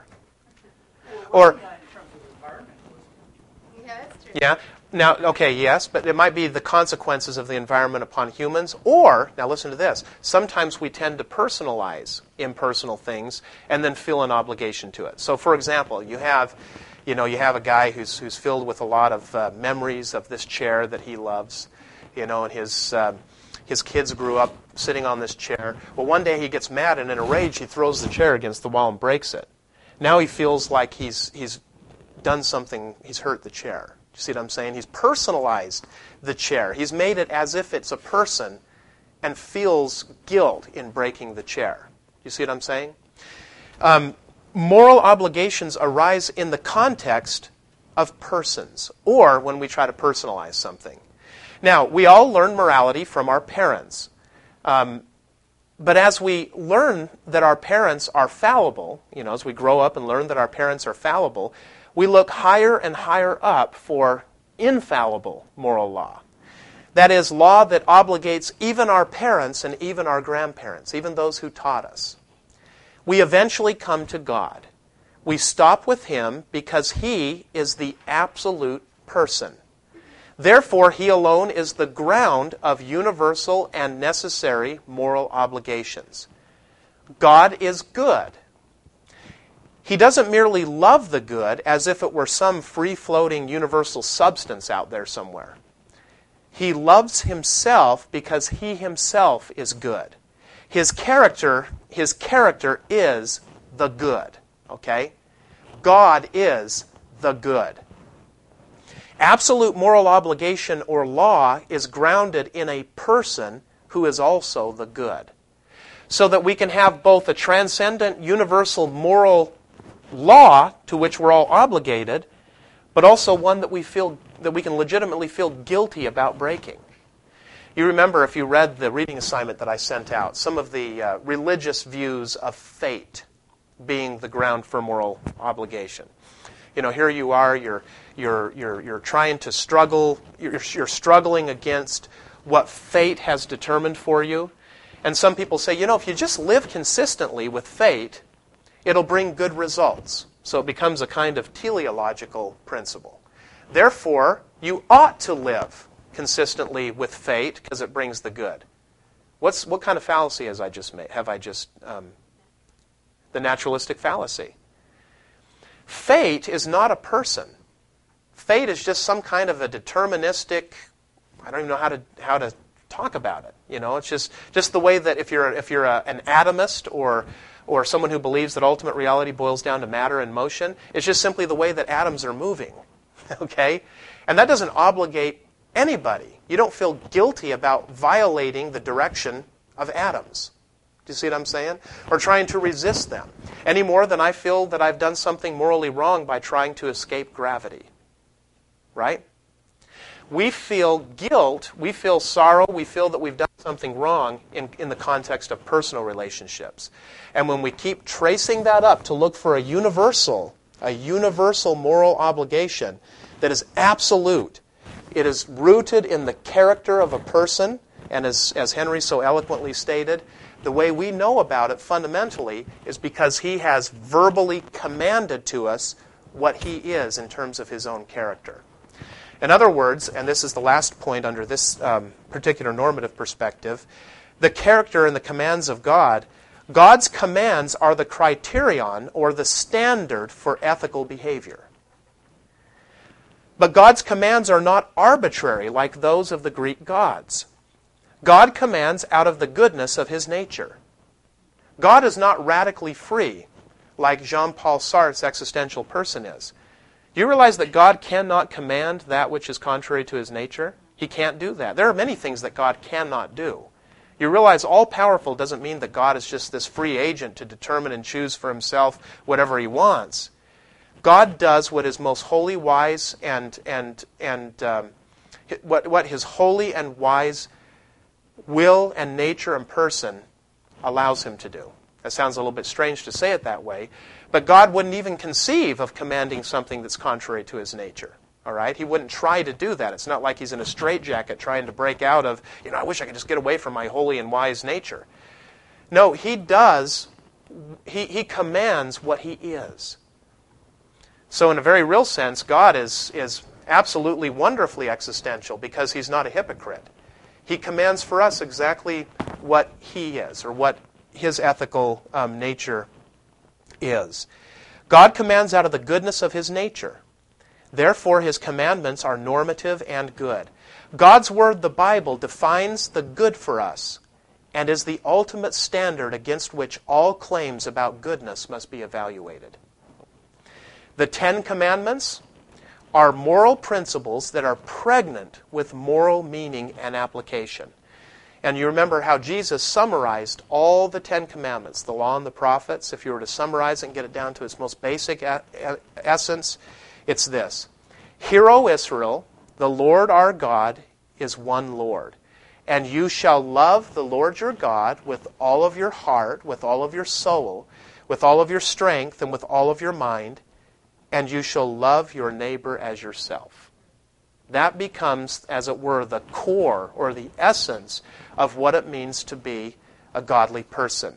Or, In terms of environment, Yeah, that's true. yeah, now, okay, yes, but it might be the consequences of the environment upon humans. Or, now listen to this, sometimes we tend to personalize impersonal things and then feel an obligation to it. So, for example, you have, you know, you have a guy who's who's filled with a lot of uh, memories of this chair that he loves, you know, and his um, his kids grew up sitting on this chair. Well, one day he gets mad, and in a rage he throws the chair against the wall and breaks it. Now he feels like he's he's done something, he's hurt the chair. You see what I'm saying? He's personalized the chair. He's made it as if it's a person and feels guilt in breaking the chair. You see what I'm saying? Um, moral obligations arise in the context of persons, or when we try to personalize something. Now, we all learn morality from our parents. Um, but as we learn that our parents are fallible, you know, as we grow up and learn that our parents are fallible, we look higher and higher up for infallible moral law. That is, law that obligates even our parents and even our grandparents, even those who taught us. We eventually come to God. We stop with Him because He is the absolute person. Therefore, He alone is the ground of universal and necessary moral obligations. God is good. He doesn't merely love the good as if it were some free-floating universal substance out there somewhere. He loves Himself because He Himself is good. His character, his character is the good. Okay? God is the good. Absolute moral obligation or law is grounded in a person who is also the good. So that we can have both a transcendent, universal moral law to which we're all obligated, but also one that we feel that we can legitimately feel guilty about breaking. You remember, if you read the reading assignment that I sent out, some of the uh, religious views of fate being the ground for moral obligation. You know, here you are, you're you're you're you're trying to struggle, you're you're struggling against what fate has determined for you. And some people say, you know, if you just live consistently with fate, it'll bring good results. So it becomes a kind of teleological principle. Therefore, you ought to live consistently with fate because it brings the good. What's what kind of fallacy has I just made? Have I just um, the naturalistic fallacy? Fate is not a person. Fate is just some kind of a deterministic. I don't even know how to how to talk about it. You know, it's just just the way that if you're if you're a, an atomist or or someone who believes that ultimate reality boils down to matter and motion, it's just simply the way that atoms are moving. Okay, and that doesn't obligate anybody. You don't feel guilty about violating the direction of atoms. Do you see what I'm saying? Or trying to resist them. Any more than I feel that I've done something morally wrong by trying to escape gravity. Right? We feel guilt, we feel sorrow, we feel that we've done something wrong in, in the context of personal relationships. And when we keep tracing that up to look for a universal, a universal moral obligation that is absolute, it is rooted in the character of a person, and as, as Henry so eloquently stated, the way we know about it fundamentally is because he has verbally commanded to us what he is in terms of his own character. In other words, and this is the last point under this um, particular normative perspective, the character and the commands of God, God's commands are the criterion or the standard for ethical behavior. But God's commands are not arbitrary like those of the Greek gods. God commands out of the goodness of his nature. God is not radically free like Jean-Paul Sartre's existential person is. Do you realize that God cannot command that which is contrary to his nature? He can't do that. There are many things that God cannot do. You realize all-powerful doesn't mean that God is just this free agent to determine and choose for himself whatever he wants. God does what is most holy, wise, and and and um, what what his holy and wise will and nature and person allows him to do. That sounds a little bit strange to say it that way, but God wouldn't even conceive of commanding something that's contrary to his nature. All right? He wouldn't try to do that. It's not like he's in a straitjacket trying to break out of, you know, I wish I could just get away from my holy and wise nature. No, he does, he, he commands what he is. So in a very real sense, God is, is absolutely wonderfully existential because he's not a hypocrite. He commands for us exactly what he is, or what his ethical um, nature is. God commands out of the goodness of his nature. Therefore, his commandments are normative and good. God's word, the Bible, defines the good for us and is the ultimate standard against which all claims about goodness must be evaluated. The Ten Commandments are moral principles that are pregnant with moral meaning and application. And you remember how Jesus summarized all the Ten Commandments, the law and the prophets. If you were to summarize it and get it down to its most basic a- a- essence, it's this. Hear, O Israel, the Lord our God is one Lord. And you shall love the Lord your God with all of your heart, with all of your soul, with all of your strength, and with all of your mind. And you shall love your neighbor as yourself. That becomes, as it were, the core or the essence of what it means to be a godly person.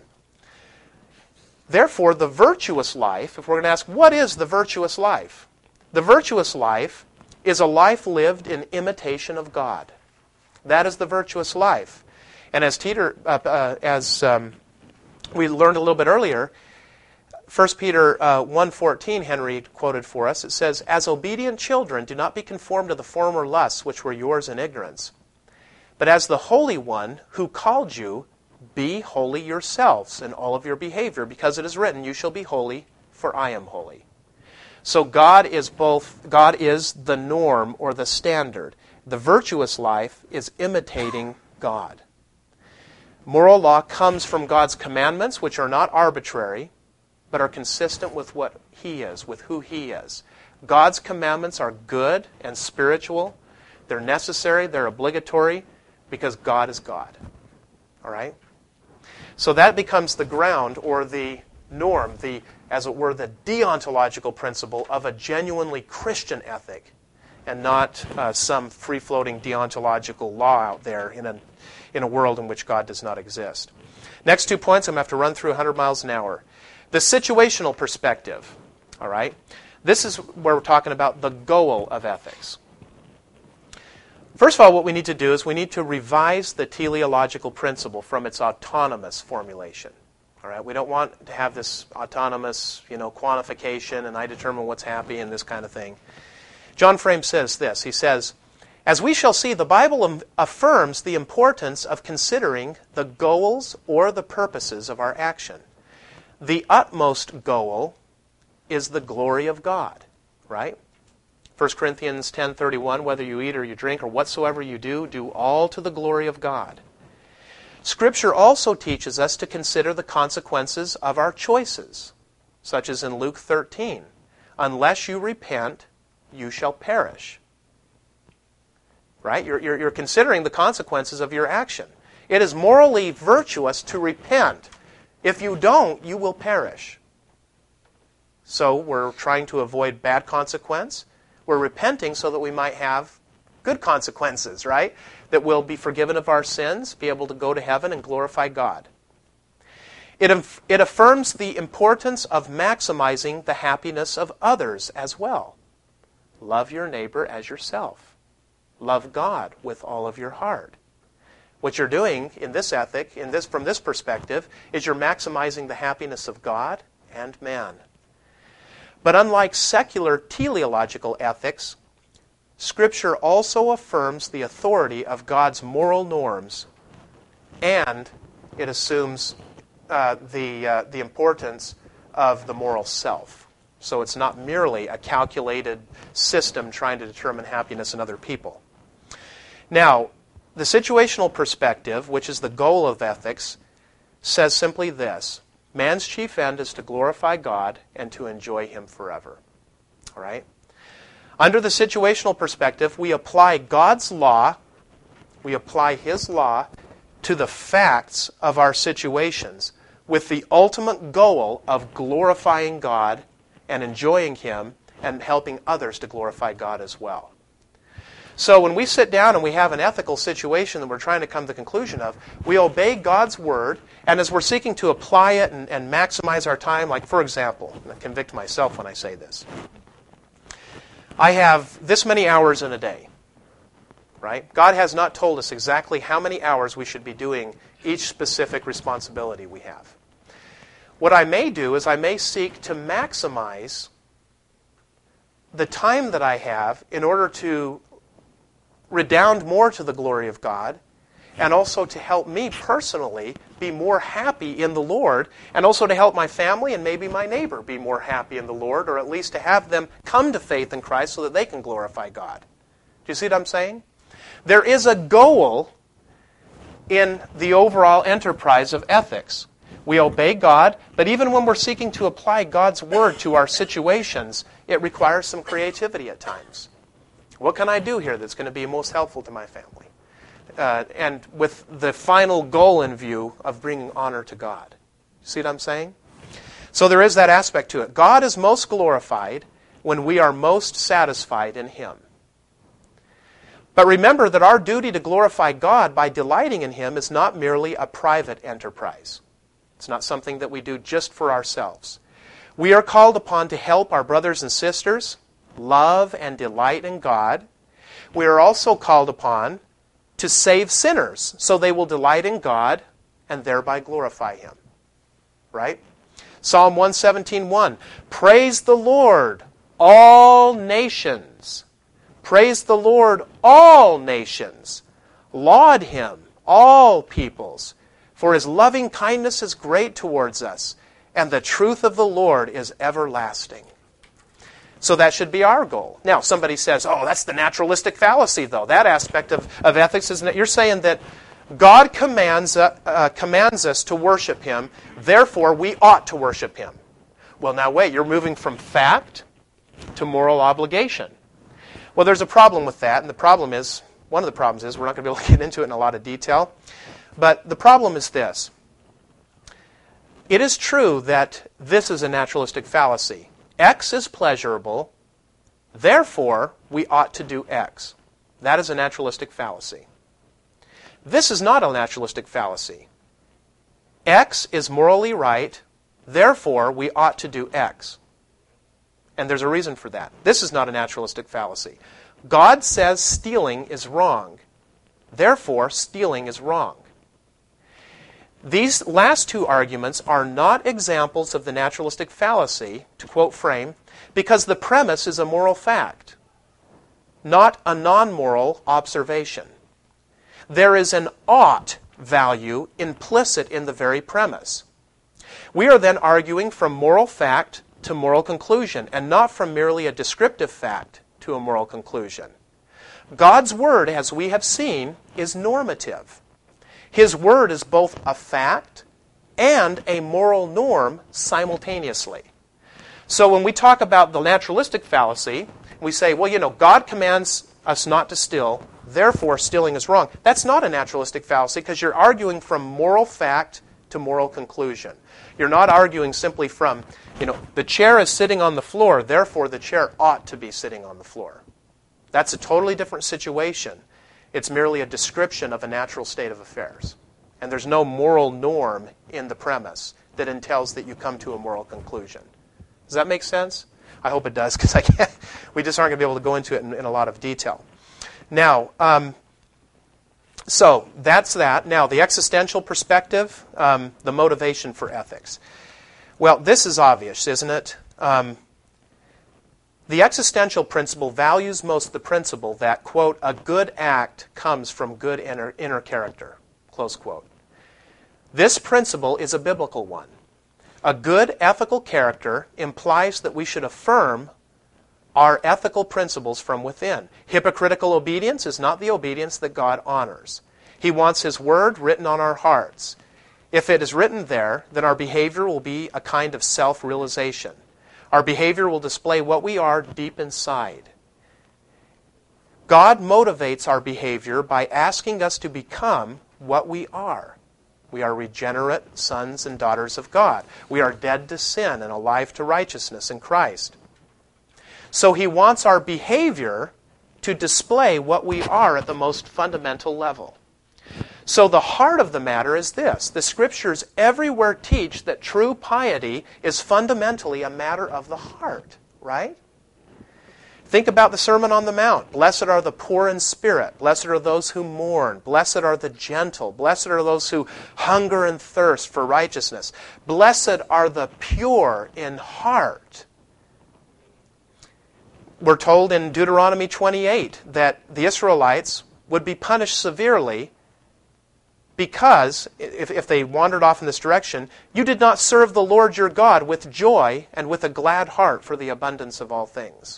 Therefore, the virtuous life, if we're going to ask, what is the virtuous life? The virtuous life is a life lived in imitation of God. That is the virtuous life. And as Peter, uh, uh, as um, we learned a little bit earlier, First Peter uh, one fourteen, Henry quoted for us, it says, "As obedient children, do not be conformed to the former lusts which were yours in ignorance. But as the Holy One who called you be holy yourselves in all of your behavior, because it is written, you shall be holy, for I am holy. So God is both, God is the norm or the standard. The virtuous life is imitating God. Moral law comes from God's commandments, which are not arbitrary, but are consistent with what He is, with who He is. God's commandments are good and spiritual. They're necessary, they're obligatory, because God is God. All right? So that becomes the ground or the norm, the, as it were, the deontological principle of a genuinely Christian ethic, and not uh, some free-floating deontological law out there in a, in a world in which God does not exist. Next two points, I'm going to have to run through one hundred miles an hour. The situational perspective, all right? This is where we're talking about the goal of ethics. First of all, what we need to do is we need to revise the teleological principle from its autonomous formulation. All right, we don't want to have this autonomous, you know, quantification and I determine what's happy and this kind of thing. John Frame says this. He says, as we shall see, the Bible affirms the importance of considering the goals or the purposes of our action. The utmost goal is the glory of God, right? First Corinthians ten thirty-one, whether you eat or you drink or whatsoever you do, do all to the glory of God. Scripture also teaches us to consider the consequences of our choices, such as in Luke thirteen. Unless you repent, you shall perish. Right? You're, you're, you're considering the consequences of your action. It is morally virtuous to repent. If you don't, you will perish. So we're trying to avoid bad consequence. We're repenting so that we might have good consequences, right? That we'll be forgiven of our sins, be able to go to heaven and glorify God. It, it affirms the importance of maximizing the happiness of others as well. Love your neighbor as yourself. Love God with all of your heart. What you're doing in this ethic, in this, from this perspective, is you're maximizing the happiness of God and man. But unlike secular teleological ethics, Scripture also affirms the authority of God's moral norms, and it assumes uh, the, uh, the importance of the moral self. So it's not merely a calculated system trying to determine happiness in other people. Now, the situational perspective, which is the goal of ethics, says simply this. Man's chief end is to glorify God and to enjoy Him forever. All right? Under the situational perspective, we apply God's law, we apply His law to the facts of our situations with the ultimate goal of glorifying God and enjoying Him and helping others to glorify God as well. So when we sit down and we have an ethical situation that we're trying to come to the conclusion of, we obey God's Word, and as we're seeking to apply it and, and maximize our time, like for example, and I convict myself when I say this, I have this many hours in a day, right? God has not told us exactly how many hours we should be doing each specific responsibility we have. What I may do is I may seek to maximize the time that I have in order to redound more to the glory of God, and also to help me personally be more happy in the Lord, and also to help my family and maybe my neighbor be more happy in the Lord, or at least to have them come to faith in Christ so that they can glorify God. Do you see what I'm saying? There is a goal in the overall enterprise of ethics. We obey God, but even when we're seeking to apply God's Word to our situations, it requires some creativity at times. What can I do here that's going to be most helpful to my family? Uh, and with the final goal in view of bringing honor to God. See what I'm saying? So there is that aspect to it. God is most glorified when we are most satisfied in Him. But remember that our duty to glorify God by delighting in Him is not merely a private enterprise. It's not something that we do just for ourselves. We are called upon to help our brothers and sisters love and delight in God. We are also called upon to save sinners so they will delight in God and thereby glorify Him. Right? Psalm one seventeen one. Praise the Lord, all nations. Praise the Lord, all nations. Laud Him, all peoples. For his loving kindness is great towards us, and the truth of the Lord is everlasting. So that should be our goal. Now, somebody says, oh, that's the naturalistic fallacy, though. That aspect of, of ethics, isn't it? You're saying that God commands, uh, uh, commands us to worship him, therefore we ought to worship him. Well, now wait, you're moving from fact to moral obligation. Well, there's a problem with that, and the problem is, one of the problems is, we're not going to be able to get into it in a lot of detail, but the problem is this. It is true that this is a naturalistic fallacy. X is pleasurable, therefore we ought to do X. That is a naturalistic fallacy. This is not a naturalistic fallacy. X is morally right, therefore we ought to do X. And there's a reason for that. This is not a naturalistic fallacy. God says stealing is wrong, therefore stealing is wrong. These last two arguments are not examples of the naturalistic fallacy, to quote Frame, because the premise is a moral fact, not a non-moral observation. There is an ought value implicit in the very premise. We are then arguing from moral fact to moral conclusion, and not from merely a descriptive fact to a moral conclusion. God's word, as we have seen, is normative. His word is both a fact and a moral norm simultaneously. So when we talk about the naturalistic fallacy, we say, well, you know, God commands us not to steal, therefore stealing is wrong. That's not a naturalistic fallacy because you're arguing from moral fact to moral conclusion. You're not arguing simply from, you know, the chair is sitting on the floor, therefore the chair ought to be sitting on the floor. That's a totally different situation. It's merely a description of a natural state of affairs. And there's no moral norm in the premise that entails that you come to a moral conclusion. Does that make sense? I hope it does, because I can't. We just aren't going to be able to go into it in, in a lot of detail. Now, um, so that's that. Now, the existential perspective, um, the motivation for ethics. Well, this is obvious, isn't it? Um, the existential principle values most the principle that, quote, a good act comes from good inner, inner character, close quote. This principle is a biblical one. A good ethical character implies that we should affirm our ethical principles from within. Hypocritical obedience is not the obedience that God honors. He wants His word written on our hearts. If it is written there, then our behavior will be a kind of self-realization. Our behavior will display what we are deep inside. God motivates our behavior by asking us to become what we are. We are regenerate sons and daughters of God. We are dead to sin and alive to righteousness in Christ. So He wants our behavior to display what we are at the most fundamental level. So the heart of the matter is this. The Scriptures everywhere teach that true piety is fundamentally a matter of the heart, right? Think about the Sermon on the Mount. Blessed are the poor in spirit. Blessed are those who mourn. Blessed are the gentle. Blessed are those who hunger and thirst for righteousness. Blessed are the pure in heart. We're told in Deuteronomy twenty-eight that the Israelites would be punished severely because, if, if they wandered off in this direction, you did not serve the Lord your God with joy and with a glad heart for the abundance of all things.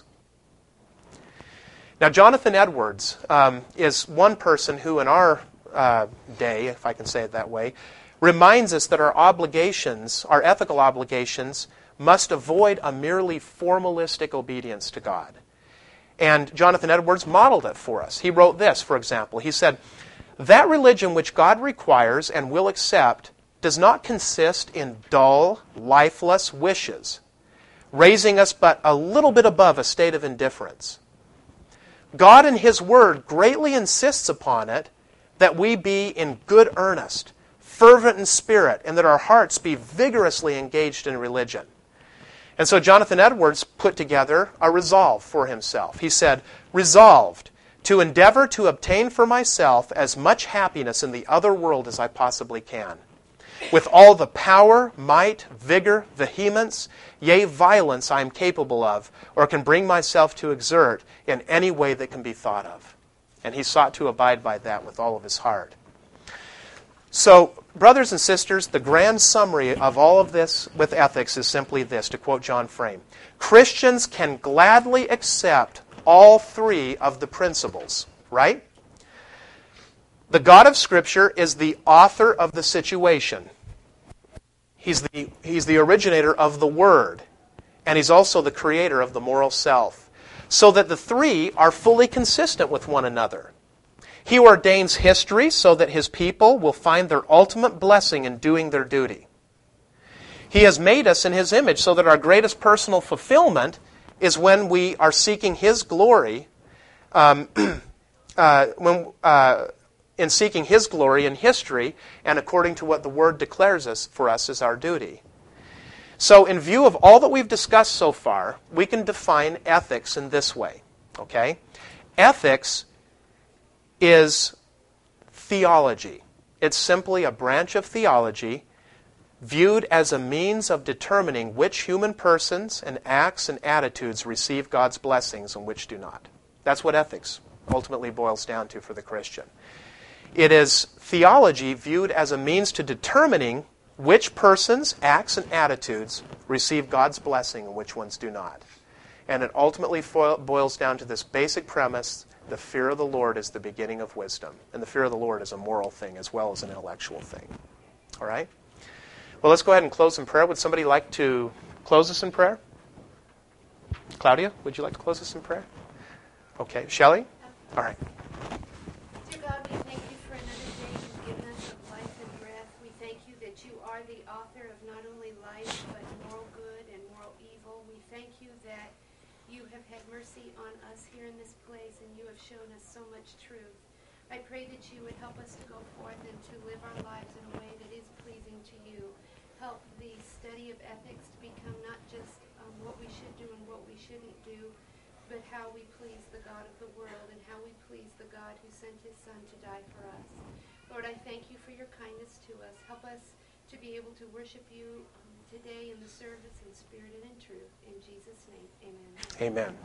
Now, Jonathan Edwards um, is one person who in our uh, day, if I can say it that way, reminds us that our obligations, our ethical obligations, must avoid a merely formalistic obedience to God. And Jonathan Edwards modeled it for us. He wrote this, for example. He said, that religion which God requires and will accept does not consist in dull, lifeless wishes, raising us but a little bit above a state of indifference. God in His Word greatly insists upon it that we be in good earnest, fervent in spirit, and that our hearts be vigorously engaged in religion. And so Jonathan Edwards put together a resolve for himself. He said, resolved to endeavor to obtain for myself as much happiness in the other world as I possibly can, with all the power, might, vigor, vehemence, yea, violence I am capable of, or can bring myself to exert in any way that can be thought of. And he sought to abide by that with all of his heart. So, brothers and sisters, the grand summary of all of this with ethics is simply this, to quote John Frame. Christians can gladly accept all three of the principles, right? The God of Scripture is the author of the situation. He's the, he's the originator of the Word. And He's also the creator of the moral self. So that the three are fully consistent with one another. He ordains history so that His people will find their ultimate blessing in doing their duty. He has made us in His image so that our greatest personal fulfillment is when we are seeking His glory, um, uh, when, uh, in seeking His glory in history and according to what the Word declares us for us as our duty. So in view of all that we've discussed so far, we can define ethics in this way. Okay? Ethics is theology. It's simply a branch of theology viewed as a means of determining which human persons and acts and attitudes receive God's blessings and which do not. That's what ethics ultimately boils down to for the Christian. It is theology viewed as a means to determining which persons, acts, and attitudes receive God's blessing and which ones do not. And it ultimately boils down to this basic premise: the fear of the Lord is the beginning of wisdom. And the fear of the Lord is a moral thing as well as an intellectual thing. All right? Well, let's go ahead and close in prayer. Would somebody like to close us in prayer? Claudia, would you like to close us in prayer? Okay. Shelley? All right. Dear God, we thank you for another day you've given us of life and breath. We thank you that you are the author of not only life, but moral good and moral evil. We thank you that you have had mercy on us here in this place, and you have shown us so much truth. I pray that you would help us to go forth and to live our lives in a way that is pleasing to you. Help the study of ethics to become not just um, what we should do and what we shouldn't do, but how we please the God of the world and how we please the God who sent His Son to die for us. Lord, I thank you for your kindness to us. Help us to be able to worship you um, today in the service in spirit and in truth. In Jesus' name, amen. Amen.